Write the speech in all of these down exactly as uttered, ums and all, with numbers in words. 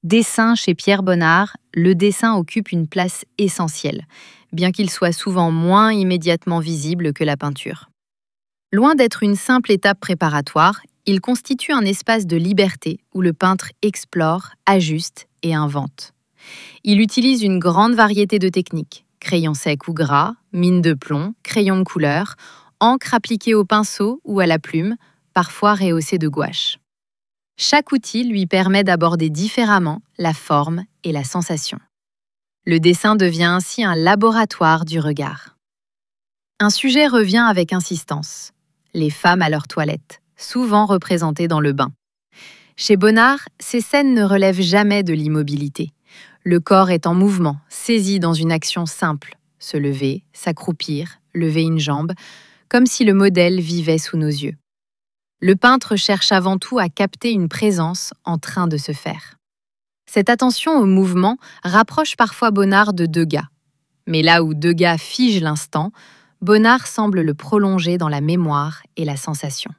Dessin chez Pierre Bonnard, le dessin occupe une place essentielle, bien qu'il soit souvent moins immédiatement visible que la peinture. Loin d'être une simple étape préparatoire, il constitue un espace de liberté où le peintre explore, ajuste et invente. Il utilise une grande variété de techniques, crayon sec ou gras, mine de plomb, crayon de couleur, encre appliquée au pinceau ou à la plume, parfois rehaussée de gouache. Chaque outil lui permet d'aborder différemment la forme et la sensation. Le dessin devient ainsi un laboratoire du regard. Un sujet revient avec insistance. Les femmes à leur toilette, souvent représentées dans le bain. Chez Bonnard, ces scènes ne relèvent jamais de l'immobilité. Le corps est en mouvement, saisi dans une action simple. Se lever, s'accroupir, lever une jambe, comme si le modèle vivait sous nos yeux. Le peintre cherche avant tout à capter une présence en train de se faire. Cette attention au mouvement rapproche parfois Bonnard de Degas. Mais là où Degas fige l'instant, Bonnard semble le prolonger dans la mémoire et la sensation.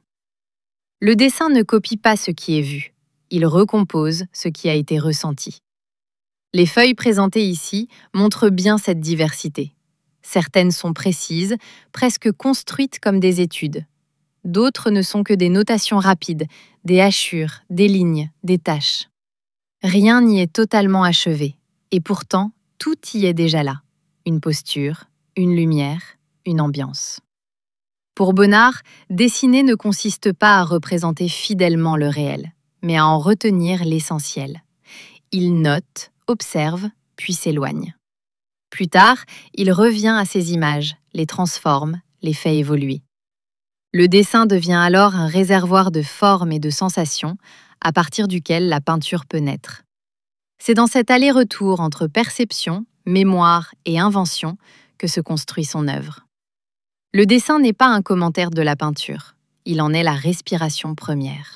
Le dessin ne copie pas ce qui est vu, il recompose ce qui a été ressenti. Les feuilles présentées ici montrent bien cette diversité. Certaines sont précises, presque construites comme des études. D'autres ne sont que des notations rapides, des hachures, des lignes, des taches. Rien n'y est totalement achevé, et pourtant, tout y est déjà là. Une posture, une lumière, une ambiance. Pour Bonnard, dessiner ne consiste pas à représenter fidèlement le réel, mais à en retenir l'essentiel. Il note, observe, puis s'éloigne. Plus tard, il revient à ces images, les transforme, les fait évoluer. Le dessin devient alors un réservoir de formes et de sensations à partir duquel la peinture peut naître. C'est dans cet aller-retour entre perception, mémoire et invention que se construit son œuvre. Le dessin n'est pas un commentaire de la peinture, il en est la respiration première.